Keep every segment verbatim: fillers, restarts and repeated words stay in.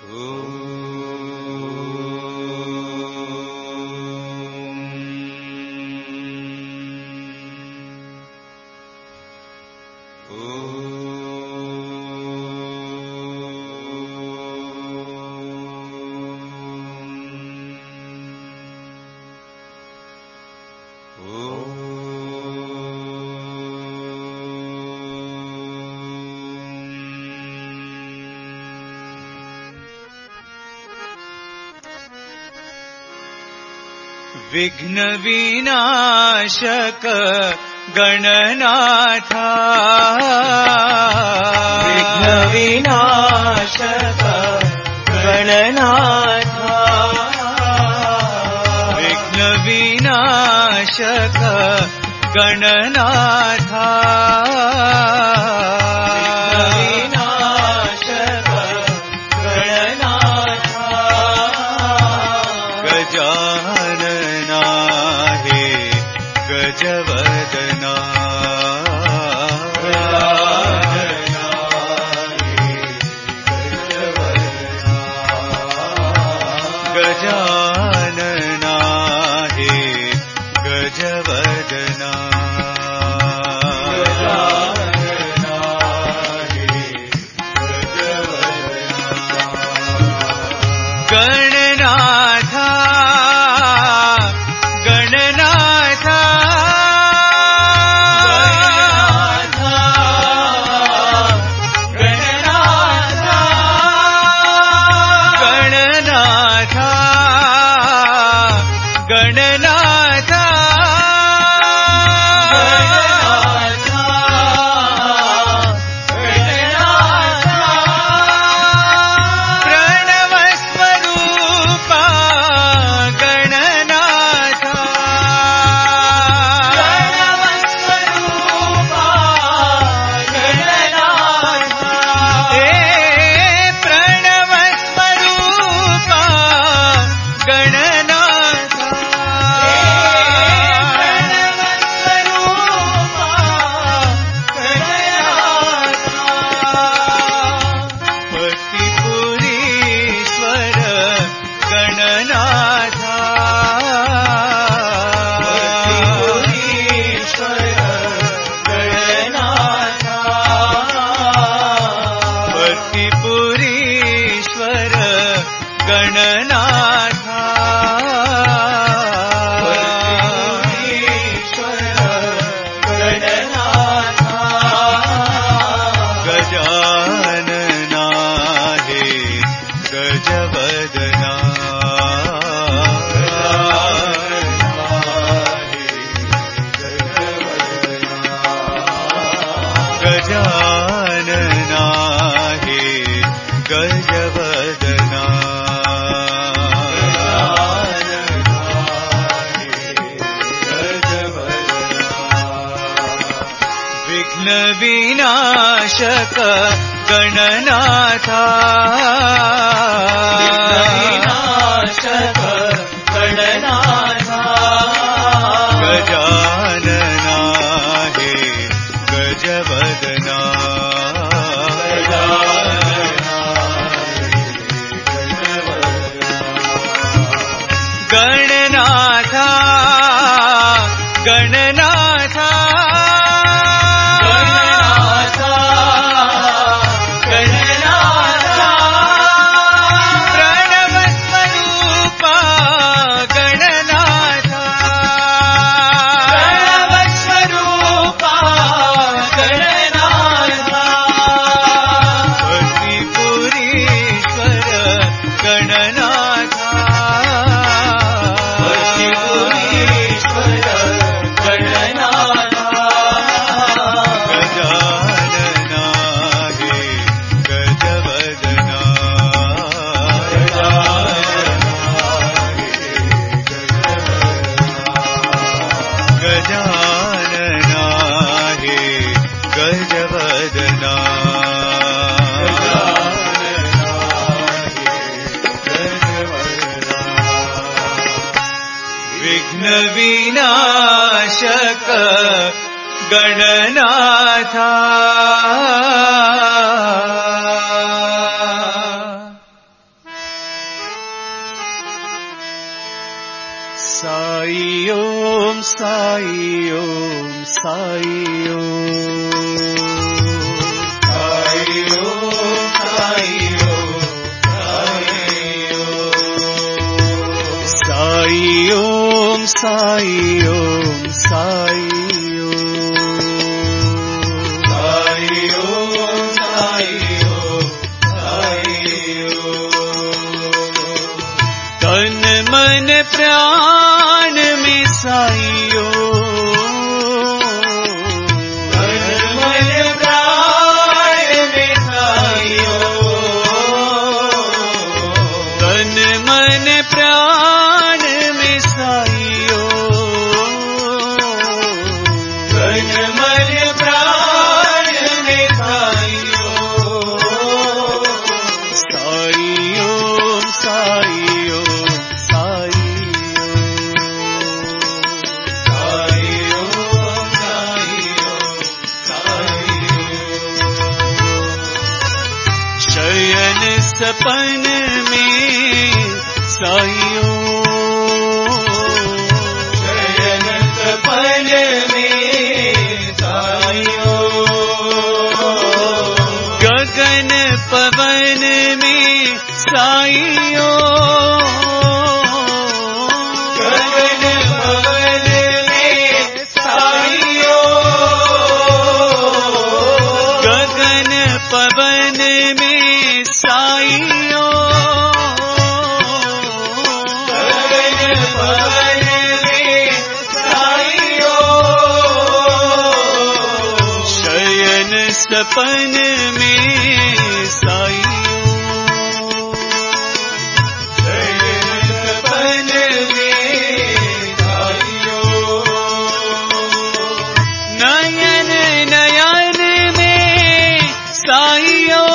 विघ्न विनाशक गणनाथ विघ्न विनाशक गणनाथ विघ्न विनाशक गणनाथ विनाशक गणनाथ गजानना हे गजवदना गजानना हे गजवदना गणनाथ गणनाथ गणनाथ गणनाथ गजानना हे गजवदना विघ्न विनाशक गणनाथ विनाशक गणनाथ गजानना हे गजवदना गणनाथ गणनाथ गणनाथ प्रणवस्वरूप गणनाथ प्रणवस्वरूप गणनाथ भक्तिपुरीश्वर गणनाथ भक्तिपुरीश्वर गणनाथ गजानना हे गजवदना गजानना हे गजवदना विघ्न विनाशक गणनाथ साई ओम साई ओम साई ओम साई तन मन प्राण में साईयो तन मन प्राण में साईयो तन मन प्राण में साईयो तन मन प्राण में साईयो साईयो साईयो शयन सपन में साईयो शयन सपन में साईयो गगन पवन में साईयो गगन पवन में साईयो गगन पवन में साईयो गगन पवन में साईयो शयन सपन में साईयो शयन सपन में साईयो नयन नयन में साईयो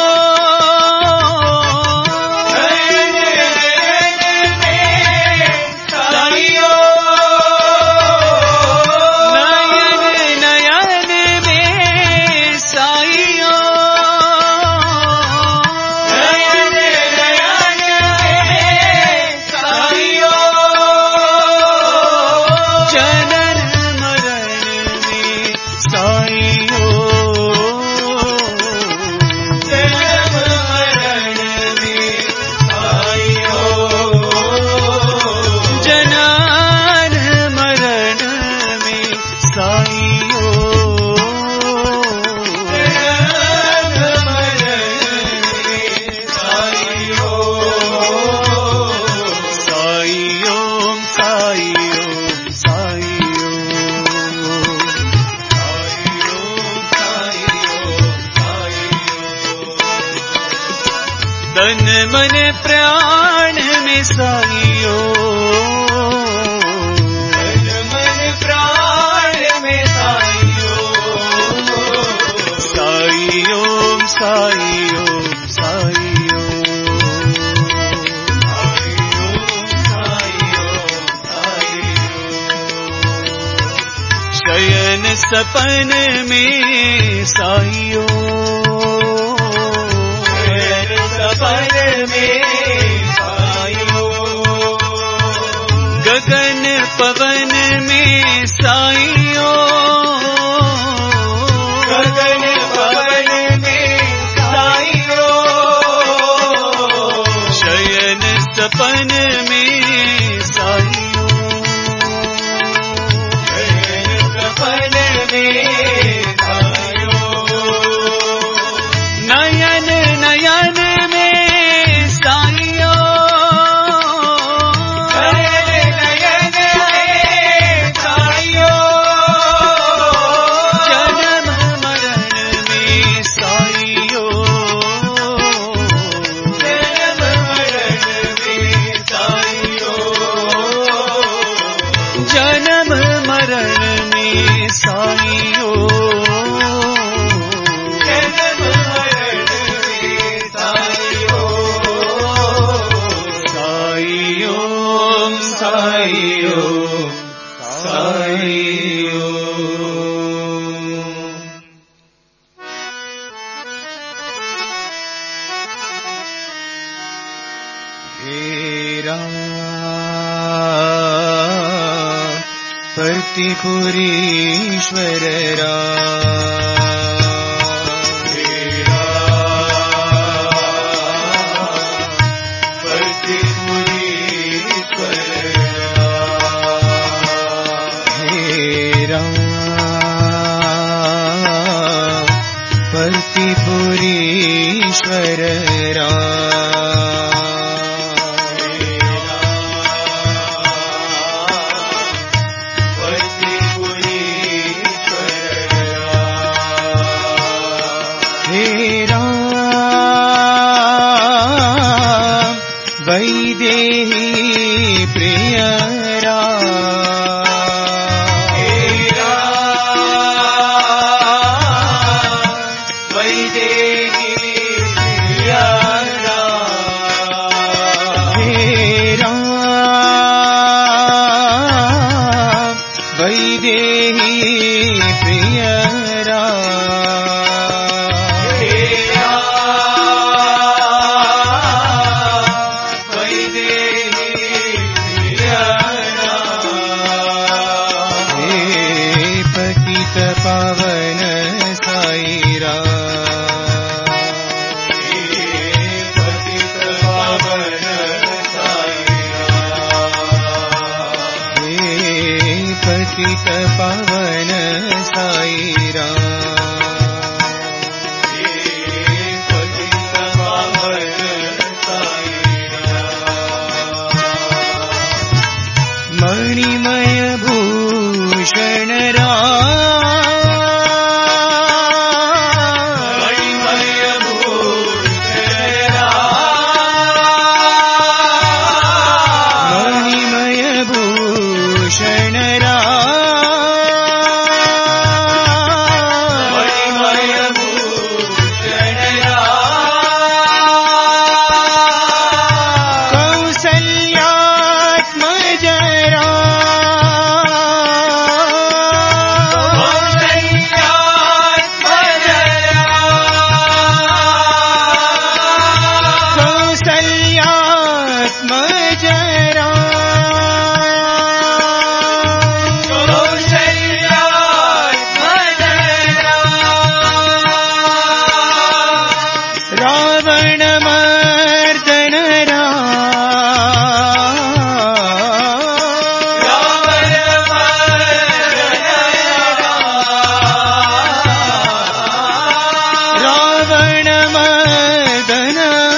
नयन नयन में साईयो नयन नयन में साईयो नयन नयन में साईयो जनन मरण में साईयो जन्म मरण में साईयो जनन मरण में साईयो जन्म मरण में साईयो साईयो साईयो साईयो तन मन प्राण में साईयो तन मन प्राण में साईयो साईयो साईयो साईयो शयन सपन में साईयो शयन सपन में साईयो गगन पवन में साईयो गगन पवन में साईयो शयन सपन में साईयो शयन सपन में साईयो नयन नयन में साईयो नयन नयन में साईयो जन्म मरण में साईयो जन्म मरण में साईयो जन्म मरण में साईयो जन्म मरण में साईयो साईयो साईयो साईयो हे राम पर्तिपुरीश्वर पर्तिपुरीश्वर हे राम वैदेही प्रिय वैदेही प्रिय पतित पावन साई पतित पावन पतित पावन साई पतित पावन साई मणिमय भूषण मणिमय भूषण मणिमय भूषण रावण मर्दन रावण मर्दन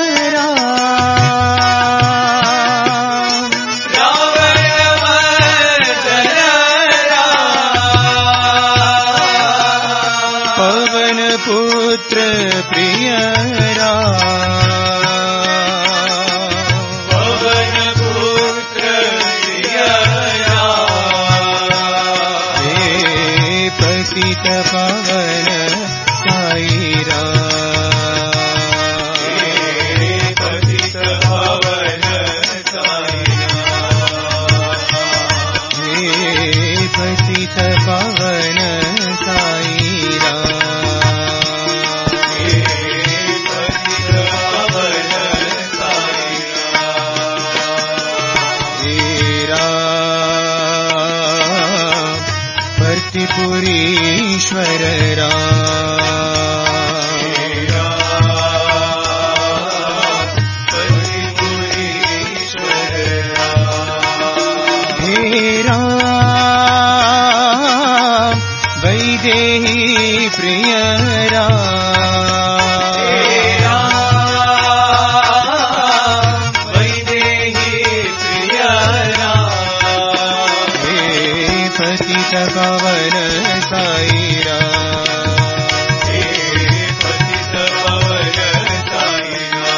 पवन पुत्र प्रिय पवन पुत्र प्रिय हे पतित पावन साई पतित पावन साई हे पतित पावन साई पर्तिपुरीश्वर हे राम वैदेही प्रिय पतित पावन साई पतित पावन साई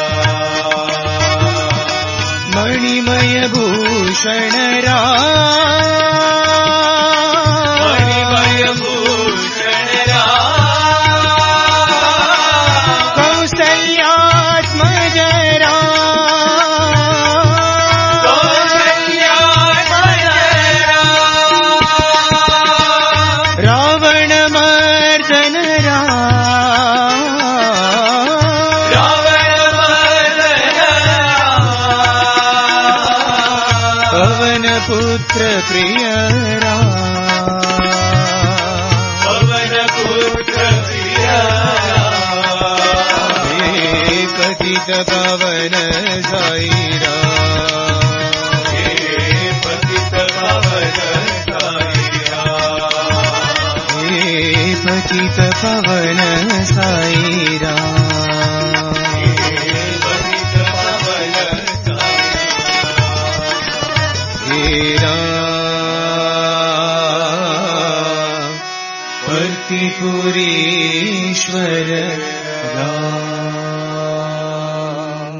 मणिमय भूषण मणिमय भूषण कौसल्यात्मज रावण मर्दन पवन पुत्र प्रिय राम पतित पावन साई राम, हे पतित पावन साई राम, हे पतित पावन साई राम, हे पतित पावन साई राम, हे राम पर्तिपुरीश्वर राम।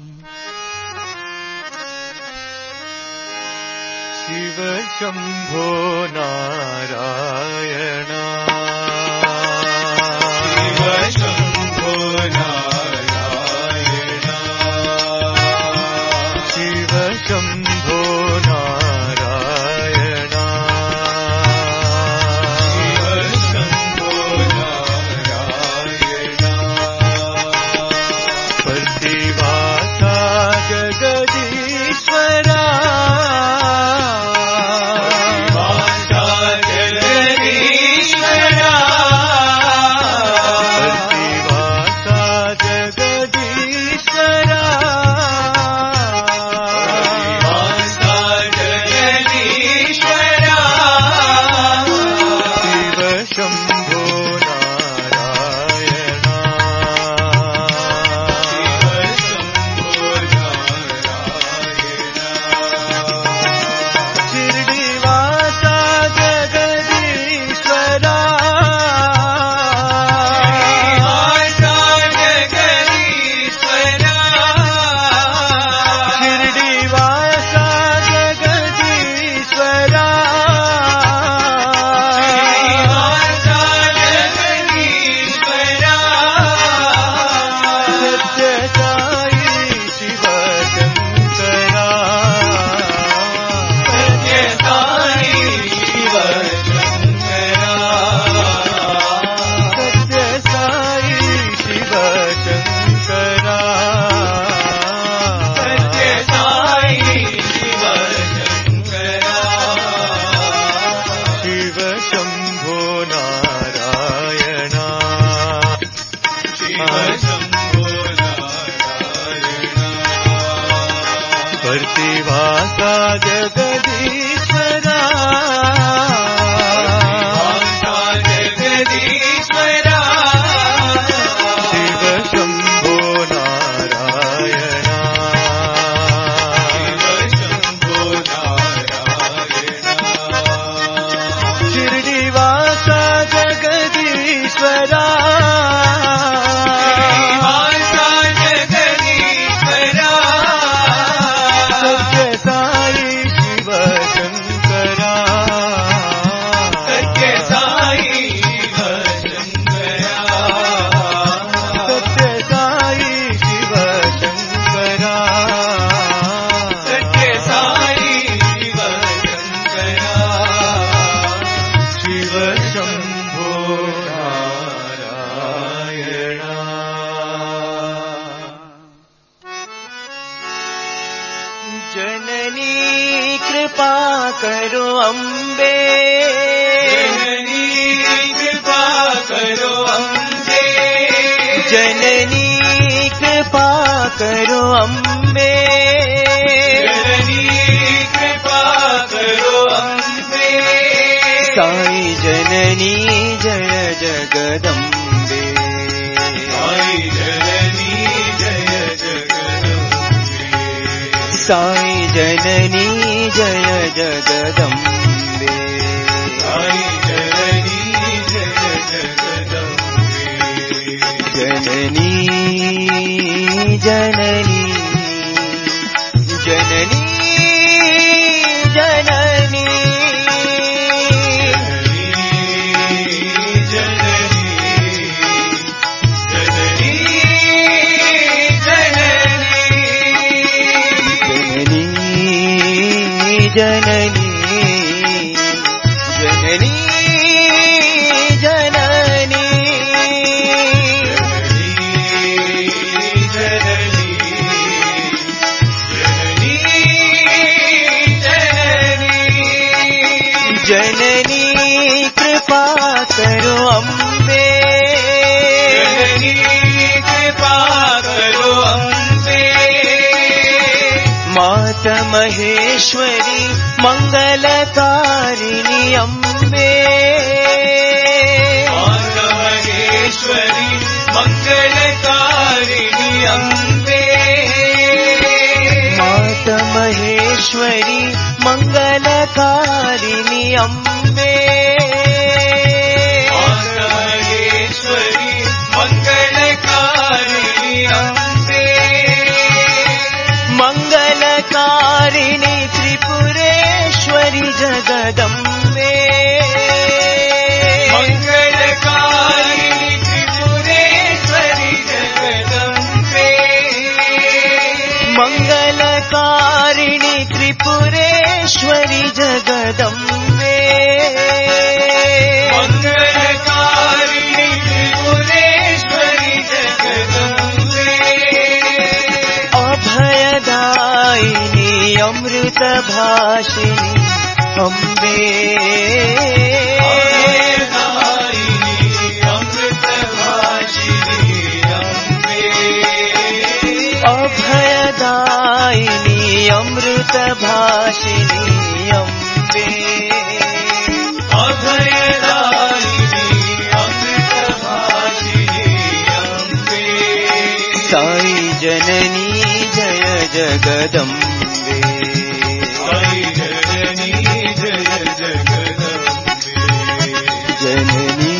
शिव शंभो नारायण, शिव शंभो नारायण, शिव शंभो नारायण, शिव शंभो नारायण, प्रतिवासा जगदीश्वरा, वाचा जगदीश्वरा, प्रतिवासा जगदीश्वरा, वाचा जगदीश्वरा, शिव शंभो नारायण, शिरडीवासा जगदीश्वरा, शिरडीवासा जगदीश्वरा, सत्य साई शिव शंकरा, सत्य साई शिव शंकरा, शिव शंभो नारायण, प्रतिभासा जगदीश्वरा, शिव शंभो नारायण, शिरडीवासा जगदीश्वरा, सत्य साई शिव शंकरा, सत्य साई शिव शंकरा, शिव शंभो नारायण। जननी कृपा करो अम्बे, कृपा करो अम्बे, जननी कृपा करो अम्बे, जननी कृपा करो अम्बे, साई जननी जय जगदम्बे, साई जननी जय जगदम्बे, साई जननी जय जगदम्बे, साई जननी जय जगदम्बे, जननी जननी जननी जननी जननी जननी जननी जननी कृपा करो अम्बे, जननी कृपा करो माता महेश्वरी मंगलकारिणी अम्बे माता महेश्वरी मंगलकारिणी अम्बे माता महेश्वरी मंगलकारिणी अम्बे माता महेश्वरी मंगलकारिणी अम्बे मंगलकारिणी त्रिपुरेश्वरी जगदम्बे मंगलकारिणी त्रिपुरेश्वरी जगदम्बे मंगलकारिणी त्रिपुरेश्वरी जगदम्बे मंगलकारिणी त्रिपुरेश्वरी जगदम्बे अभयदायिनी अमृत भाषिणी अम्बे अभयदायिनी अमृत भाषिणी अम्बे अभयदायिनी अमृत भाषिणी अम्बे अभयदायिनी अमृत भाषिणी अम्बे साई जननी जय जगदम्बे साई जननी जय जगदम्बे जननी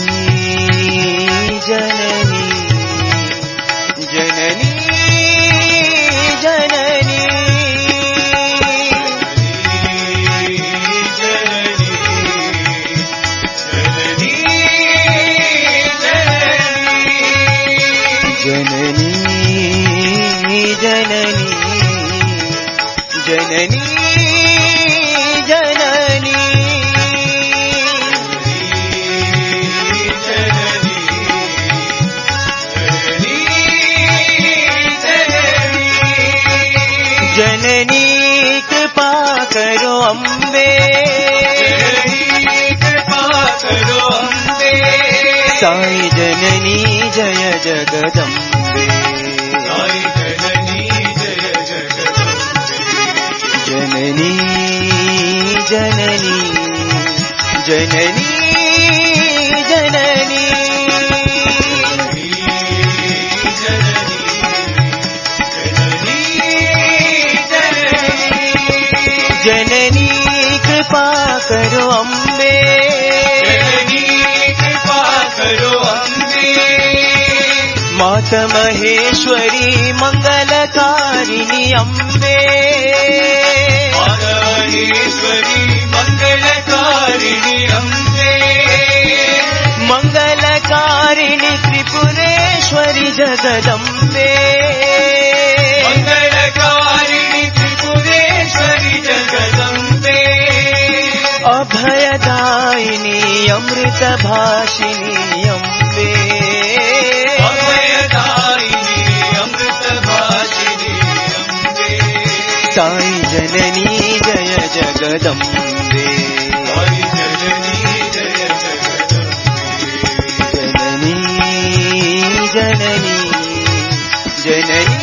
जननी जननी जननी जननी जननी जननी जननी कृपा करो अम्बे कृपा करो अम्बे साई जननी जय जगदम्बे साई जननी जय जगदम्बे जननी जननी जननी जननी जननी कृपा करो अम्बे जननी कृपा करो अम्बे माता महेश्वरी मंगलकारिणी अम्बे माता महेश्वरी मंगलकारिणी अम्बे मंगलकारिणी त्रिपुरेश्वरी जगदम्बे मंगलकारिणी त्रिपुरेश्वरी जगदम्बे अभयदायिनी अमृत भाषिणी अम्बे अभयदायिनी अमृत भाषिणी अम्बे साई जननी जय जगदम्बे साई जननी जय जगदम्बे जननी जननी जननी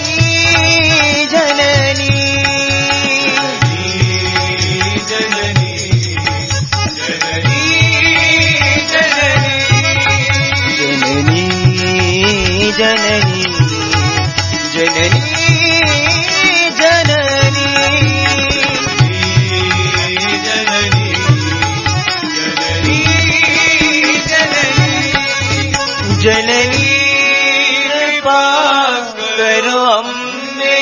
जननी जननी जननी जननी जननी जननी जननी जननी जननी कृपा करो अम्बे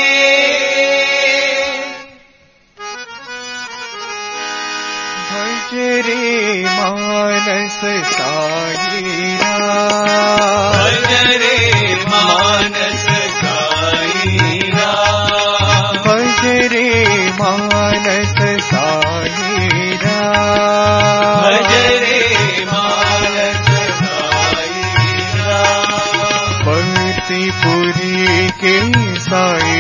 भज रे मानस साईरा भज रे मानस साईरा भज रे मानस साईरा भज रे मानस साईरा भक्तिपुरी के साई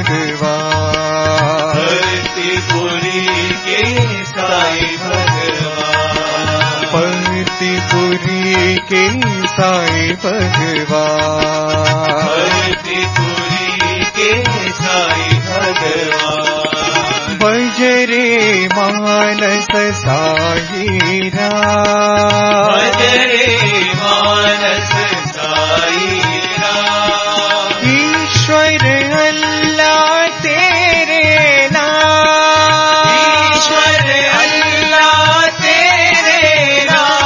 भगवान भक्तिपुरी के साई भगवान भक्तिपुरी के साई भगवान भक्तिपुरी के साई भगवान मानस साई राम, भज रे मानस साई राम। ईश्वर अल्लाह तेरे नाम, ईश्वर अल्लाह तेरे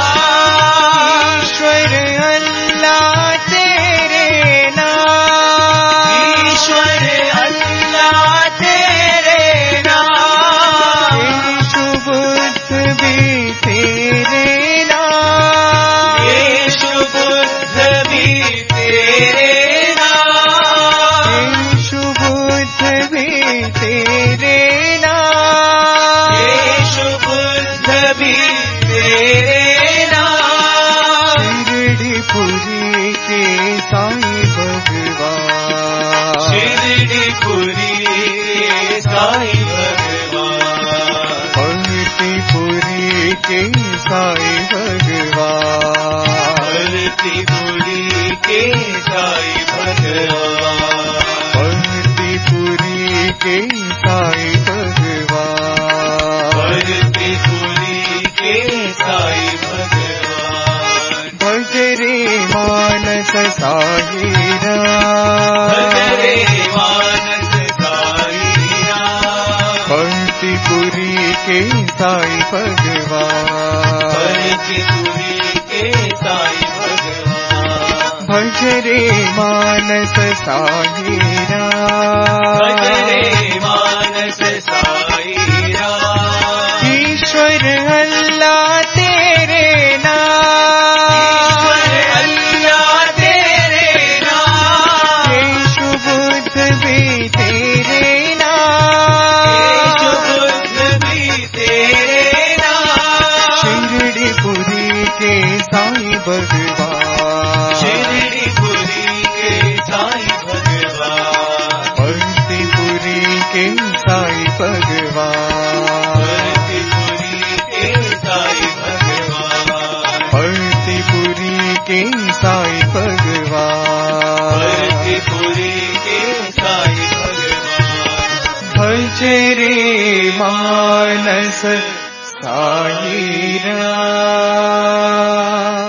नाम, ईश्वर अल्लाह तेरे नाम, ईश्वर अल्लाह तेरे नाम। यीशु बुद्ध भी तेरे नाम, यीशु बुद्ध भी तेरे नाम, यीशु बुद्ध भी तेरे नाम, यीशु बुद्ध भी तेरे नाम। शिरडीपुरी के साईं भगवान, शिरडीपुरी के साईं भगवान, भक्तिपुरी के साईं भगवान, भक्तिपुरी के साईं भगवान, भक्तिपुरी के साईं भगवान, भक्तिपुरी के साईं भगवान। भज रे मानस साई राम, भज रे मानस साई राम, भक्तिपुरी के साईं भगवान, भक्तिपुरी के साईं भगवान। भज रे मानस साई राम, भज रे मानस साई राम। ईश्वर अल्लाह तेरे नाम, ईश्वर अल्लाह तेरे नाम, यीशु बुद्ध भी तेरे नाम, यीशु बुद्ध भी तेरे नाम। शिरडीपुरी के साईं भगवान, शिरडीपुरी के साईं भगवान, भक्तिपुरी के साईं भगवान, भक्तिपुरी के साईं भगवान, भक्तिपुरी के साईं भगवान, भक्तिपुरी के साईं भगवान। भज रे मानस साई राम।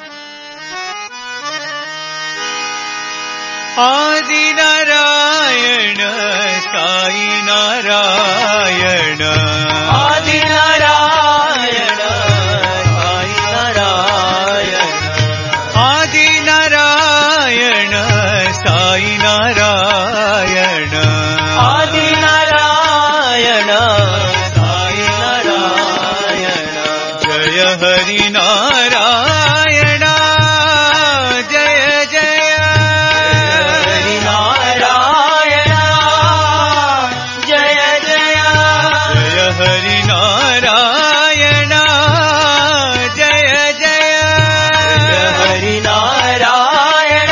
आदि नारायण साई नारायण, आदि नारायण साई नारायण, आदि नारायण साई नारायण, आदि नारायण साई नारायण। जय हरि नारायण, जय जय हरि नारायण जय जय, जय हरि नारायण, जय जय हरि नारायण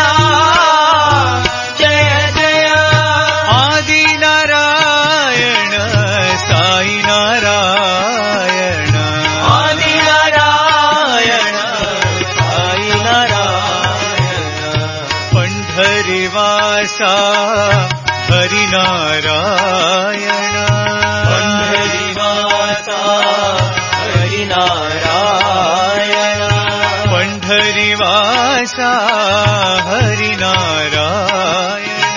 जय जय। आदि नारायण साई नारायण, आदि नारायण साई नारायण, पंढरीवासा हरि नारायण, पंढरीवासा हरि नारायण, पंढरीवासा हरि नारायण,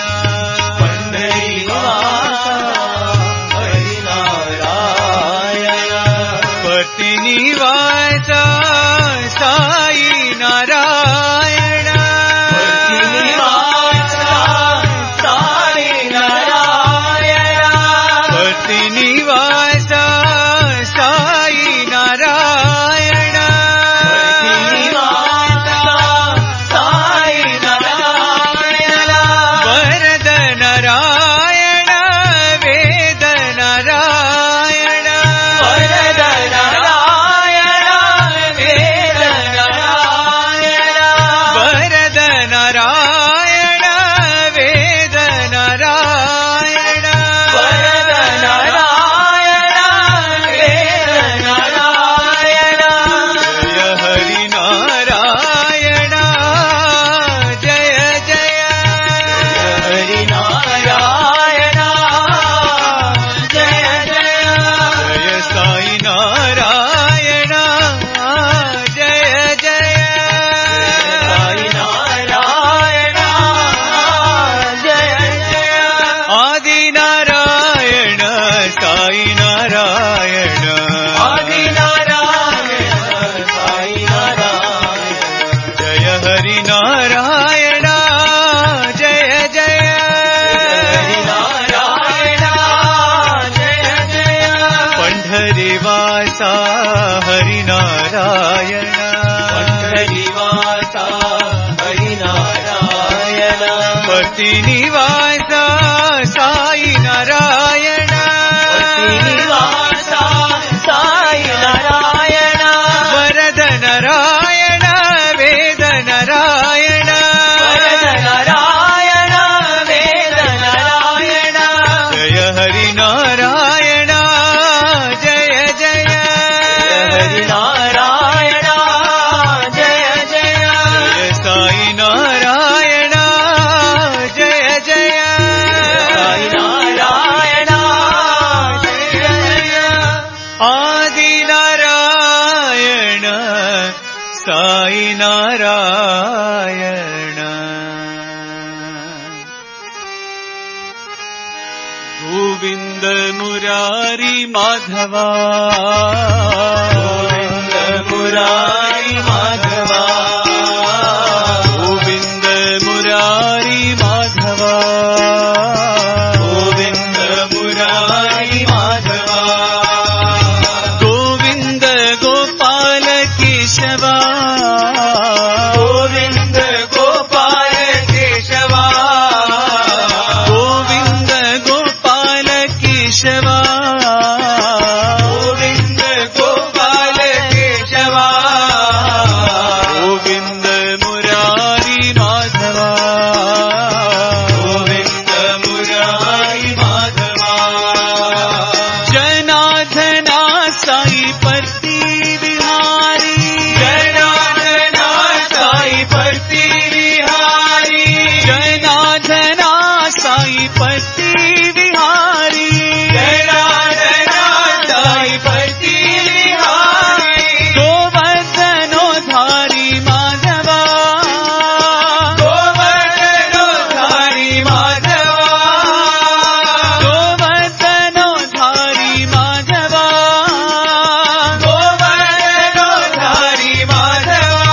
पंढरीवासा हरि नारायण, पतिनिवासा साई नारायण, पतिनिवासा साई नारायण, पतिनिवासा साई नारायण, पतिनिवासा साई श्रीनिवास साई नारायण श्रीनिवास साई नारायण वरद नारायण वेद नारायण वरद नारायण वेद नारायण जय हरि नारायण जय जय हरि नारायण जय जय जय साई नारायण जय जय साई नारायण जय जय आदि नारायण साई नारायण गोविंद मुरारी माधवा गोविंद मुरारी माधवा गोविंद मुरारी माधवा गोविंद मुरारी माधवा गोविंद गोपाल केशवा गोविंद गोपाल केशवा गोविंद गोपाल केशवा गोविंद गोपाल केशवा गोविंद मुरारी माधवा गोविंद मुरारी माधवा जनार्दना साई पति विहारी जनार्दना साई पति विहारी जनार्दना साई पति विहारी जनार्दना साई पति विहारी गोवर्धनोधारी माधवा गोवर्धनोधारी माधवा गोवर्धनोधारी माधवा गोवर्धनोधारी माधवा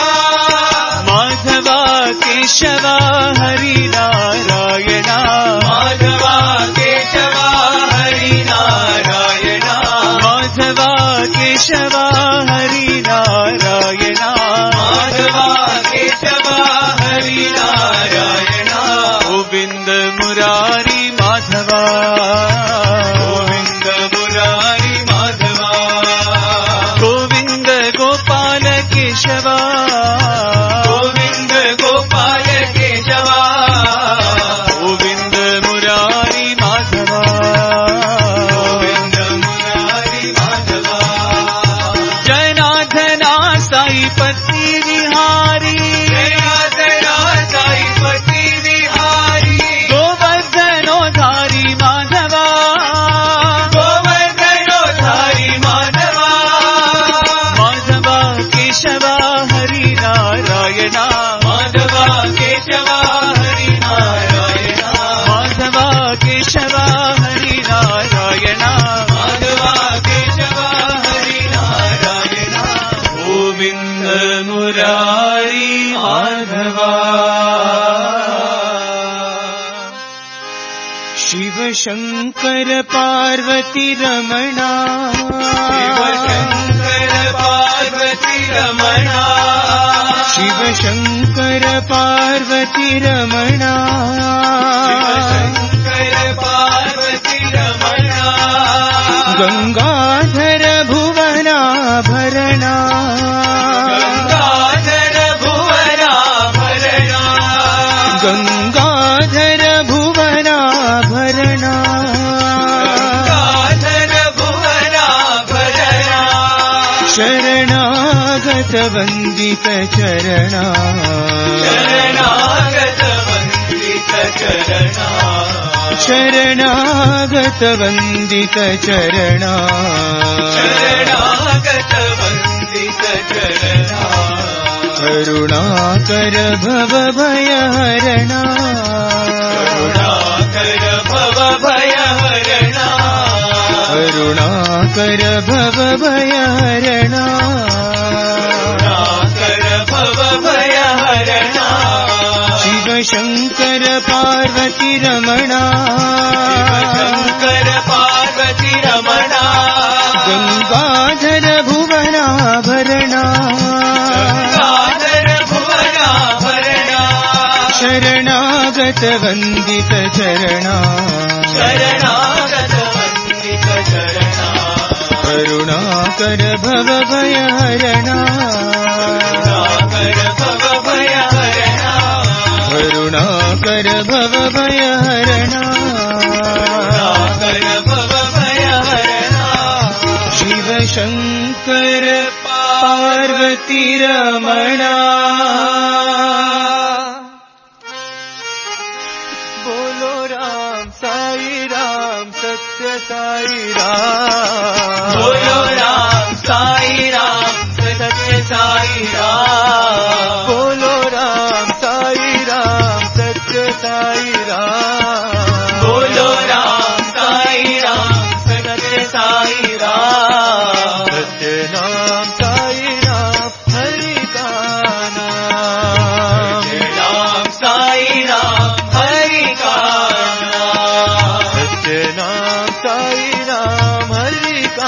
माधवा केशवा हरि नारायण माधवा केशवा हरि नारायण माधवा केशवा हरि नारायण माधवा केशवा हरि नारायण गोविंद मुरारी माधवा गोविंद मुरारी माधवा गोविंद गोपाल केशवा गोविंद गोपाल केशवा गोविंद मुरारी माधवा गोविंद मुरारी माधवा जनार्दना साई पति विहारी जनार्दना साई पति विहारी गोवर्धनोधारी माधवा गोवर्धनोधारी माधवा माधवा केशवा हरि नारायण माधवा केशवा हरि नारायण माधवा केशवा हरि नारायण माधवा केशवा हरि नारायण गोविंद मुरारी माधवा शिव शंकर पार्वती रमणा शिव शंकर पार्वती रमणा शिव शंकर पार्वती रमणा शिव शंकर पार्वती रमणा गंगाधर भुवनाभरणा गंगाधर भुवनाभरणा गंगाधर भुवनाभरणा गंगाधर भुवनाभरणा शरणागत वंदित चरणा शरणागत वंदित चरणा शरणागत वंदित चरणा शरणागत वंदित चरणा करुणाकर भव भयहरणा करुणाकर भव भयहरणा करुणाकर भव भयहरणा करुणाकर भव भयहरणा शिव शंकर पार्वती रमणा शंकर पार्वती रमणा गंगाधर भुवनाभरणा गंगाधर भुवनाभरणा शरणागत शरणागत वंदित चरणा शरणागत वंदित चरणा करुणाकर भव भय हरणा करुणाकर भव भय हरणा करुणाकर भव भय हरणा करुणाकर भव भय हरणा शिव शंकर पार्वती रमणा बोलो राम साई राम सत्य साई राम बोलो राम साई राम सत्य साई राम बोलो राम साई राम सत्य साई राम बोलो राम साई राम सत्य साई राम सत्य नाम साई राम हरि का नाम राम साई राम हरि का नाम सत्य नाम साई राम हरि का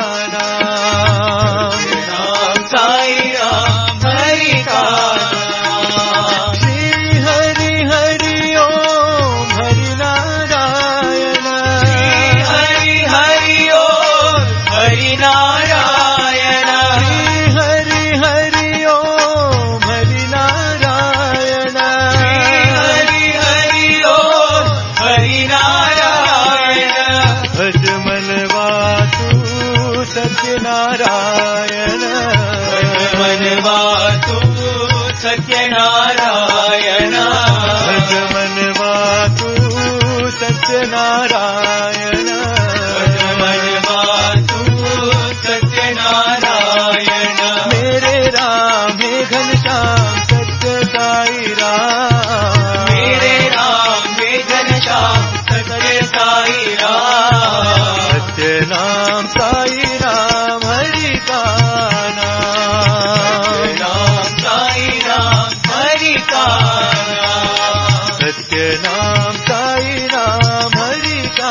नाम राम साई राम हरि का नाम श्री हरि हरि ओम हरि नारायण हरि हरि ओम हरि नारायण हरि हरि ओम हरि नारायण हरि हरि ओम हरि नारायण भज मन वासु सत्यनारायण मन वासु सत्यनारायण भज मन वासु सत्यनारायण मन वासु सत्यनारायण मेरे राम हे घनश्याम सत्य साई राम मेरे राम हे घनश्याम सत्य साई राम सत्य नाम साई राम हरि का नाम राम साई राम हरि का नाम सत्य नाम साई राम हरि का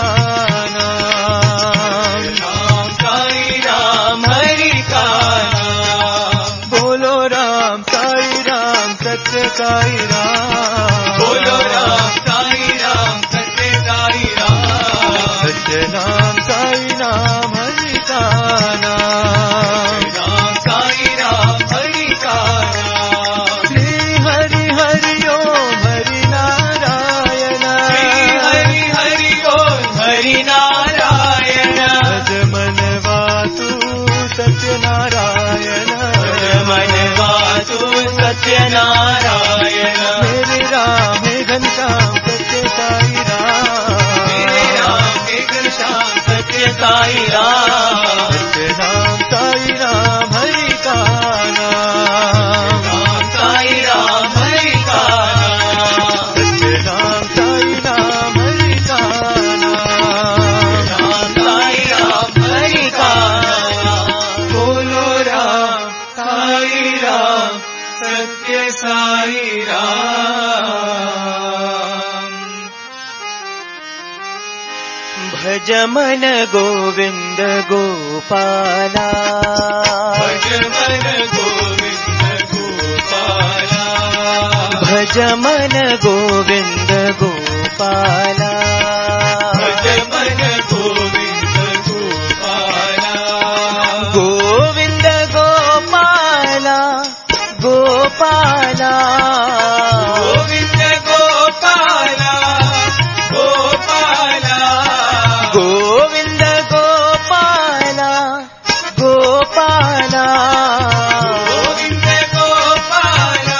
नाम राम साई राम हरि का नाम बोलो राम साई राम सत्य साई राम बोलो राम साई राम सत्य साई राम सत्य नाम साई राम हरि का नाम राम साई राम हरि का नाम श्री हरि हरि ओम हरि नारायण हरि हरि ओम हरि नारायण भज मन वासु सत्यनारायण मन वासु सत्यनारायण मेरे राम हे घनश्याम सत्य साई राम मेरे राम हे घनश्याम सत्य साई राम सत्य नाम साई राम हरि का नाम राम साई राम हरि का नाम सत्य नाम साई राम हरि का नाम राम साई राम हरि का नाम बोलो राम साई राम सत्य साई राम भज मन गोविंद गोपाला भज मन गोविंद गोपाला भज मन गोविंद गोपाला भज मन गोविंद गोपाला गोविंद गोपाला गोपाला गोविंद गोपाला गोपाला गोविंद गोपाला गोपाला गोविंद गोपाला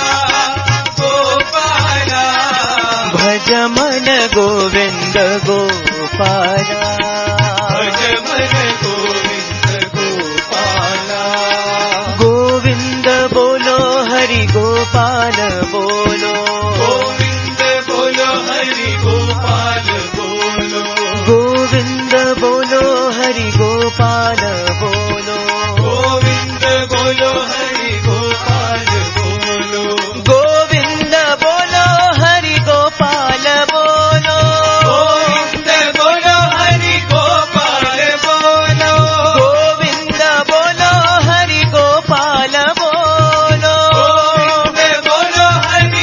गोपाला भज मन गोविंद गोपाला भज मन गोविंद गोपाला गोविंद बोलो हरि गोपाल बोलो गोविंद बोलो हरि गोपाल बोलो गोविंद बोलो हरि गोपाल बोलो गोविंद बोलो हरि गोपाल बोलो गोविंद बोलो हरि गोपाल बोलो गोविंद बोलो हरि गोपाल बोलो गोविंद बोलो हरि गोपाल बोलो गोविंद बोलो हरि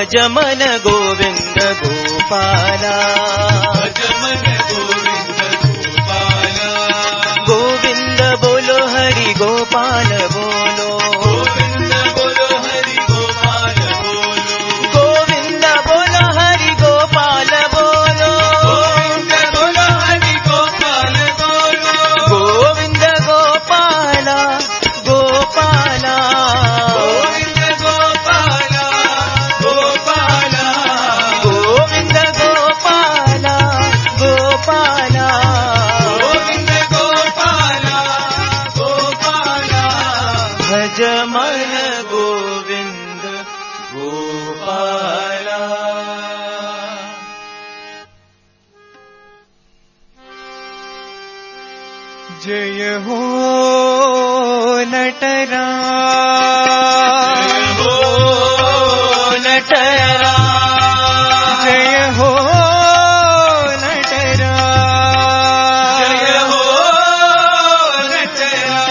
भज मन गोविंद गोपाला भज मन गोविंद गोपाला गोविंद बोलो हरि गोपाल बोलो गोविंद बोलो हरि गोपाल बोलो गोविंद बोलो हरि गोपाल बोलो गोविंद बोलो हरि गोपाल बोलो गोविंद गोपाला गोपाला गोविंद गोपाला गोपाला गोविंद गोपाला गोपाला गोविंद गोपाला गोपाला भज मन गोविंद गोपाला जय हो नटरा हो नटरा जय हो नटरा जय हो नटरा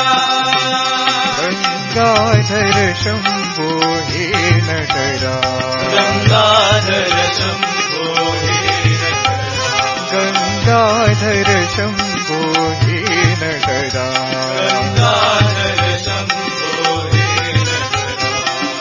गंगाधर शंभो हे नटरा गंगाधर शंभो हे नटरा गंगाधर शंभो हे नटरा गंगाधर शंभो हे नटरा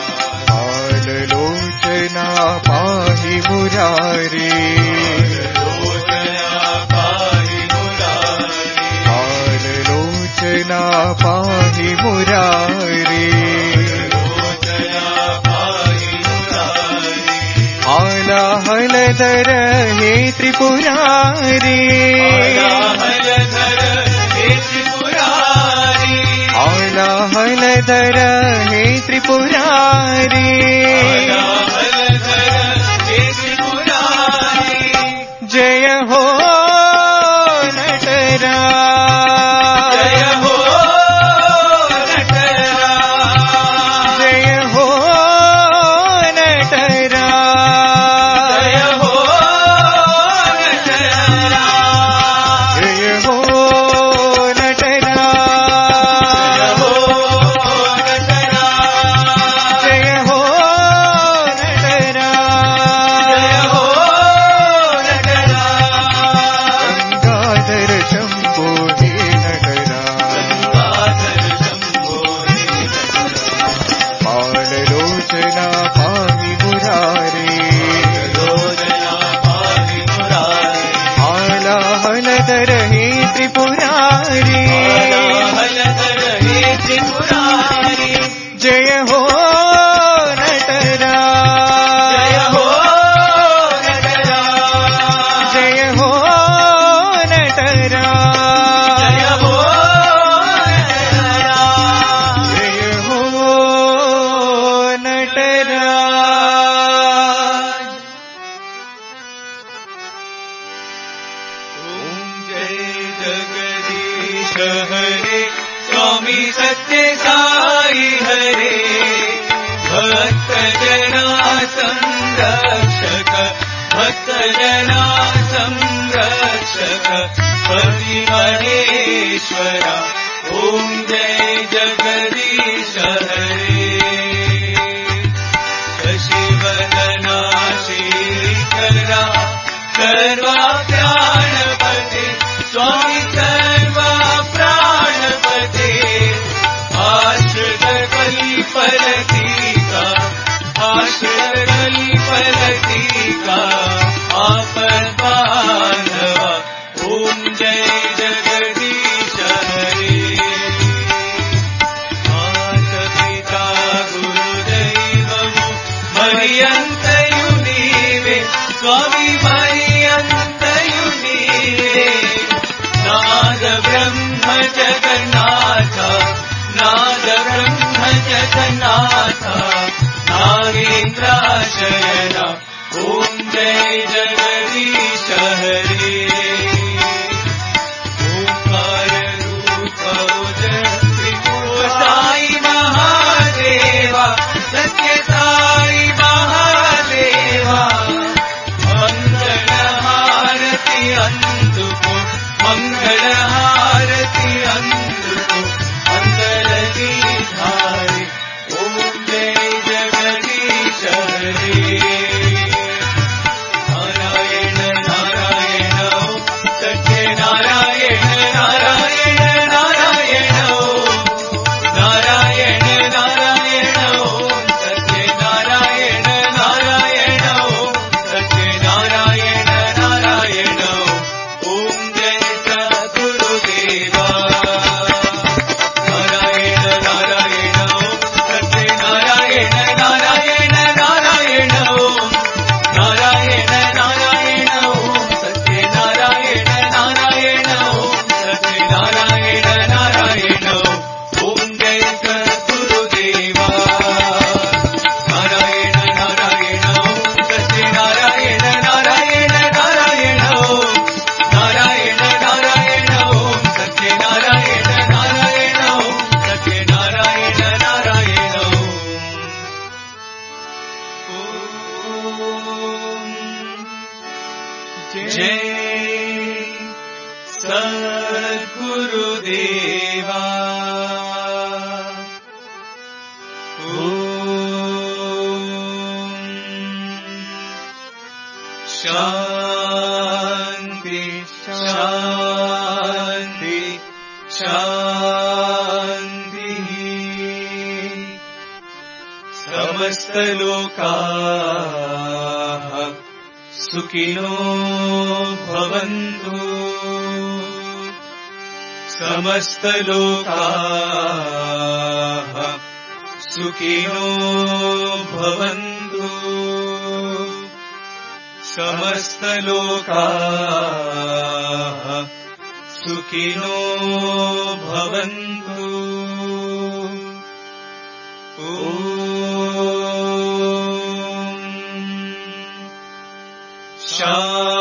बाललोचना पाहि मुरारी लोचना पाहि मुरारी बाललोचना पाहि मुरारी लोचना पाहि मुरारी आलाहलधर हे त्रिपुरारी आलाहलधर हे त्रिपुरारी आलाहलधर हे त्रिपुरारी आलाहलधर हे त्रिपुरारी जय हो नटरा जय हो नटरा जय हो नटरा जय हो नटरा जय हो नटरा जय हो नटरा जय हो नटरा जय हो नटरा गंगाधर शंभो हे नटरा गंगाधर शंभो हे नटरा बाललोचना पाहि मुरारी लोचना पाहि मुरारी आलाहलधर हे त्रिपुरारी आलाहलधर हे त्रिपुरारी जय हो नटरा जय हो नटरा जय हो नटरा जय हो नटरा जय हो नटरा ओम जय जगदीश हरे स्वामी सत्य साई हरे भक्त जना संरक्षक भक्त जना संरक्षक पति महेश्वरा ओम जय जगदीश हरे शशिवदना श्रीकरा सर्वा प्राणपते स्वामी सर्वा प्राणपते आश्रित कलिफलतीका आश्रित कलिफलतीका आपद्बान्धवा ओम जय जगदीश हरे माता पिता गुरुदैवमो मर्यन्तयु नीवे स्वामी मर्यन्तयु नीवे नाद ब्रह्म जगन्नाथ नाद ब्रह्म जगन्नाथ नागेन्द्राशयन ओम जय जगदीश हरे ओंकार रूप त्रिपुर साई महादेवा सत्य साई महादेवा मंगल हारति अंदुको मंगल हारति अंदुको मंगल दीधारे ओम जय जगदीश हरे శాంతి శాంతి శాంతి సమస్తలోకాః సుఖినో భవంతు సమస్తలోకాః సుఖినో భవంతు సమస్తలోకాః సుఖినో భవంతు. ఓం శాంతి